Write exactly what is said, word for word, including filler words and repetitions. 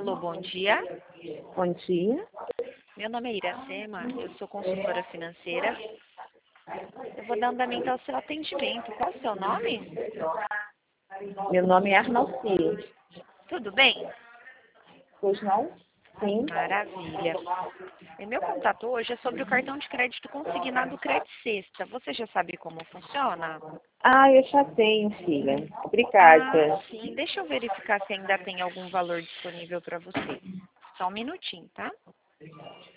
Alô, bom dia. Bom dia. Meu nome é Iracema, eu sou consultora financeira. Eu vou dar andamento ao seu atendimento. Qual o seu nome? Meu nome é Arnalcia. Tudo bem? Pois não? Sim. Maravilha. E meu contato hoje é sobre o cartão de crédito consignado Credit Sexta. Você já sabe como funciona? Ah, eu já tenho, filha. Ah, Obrigada. sim. Deixa eu verificar se ainda tem algum valor disponível para você. Só um minutinho, tá?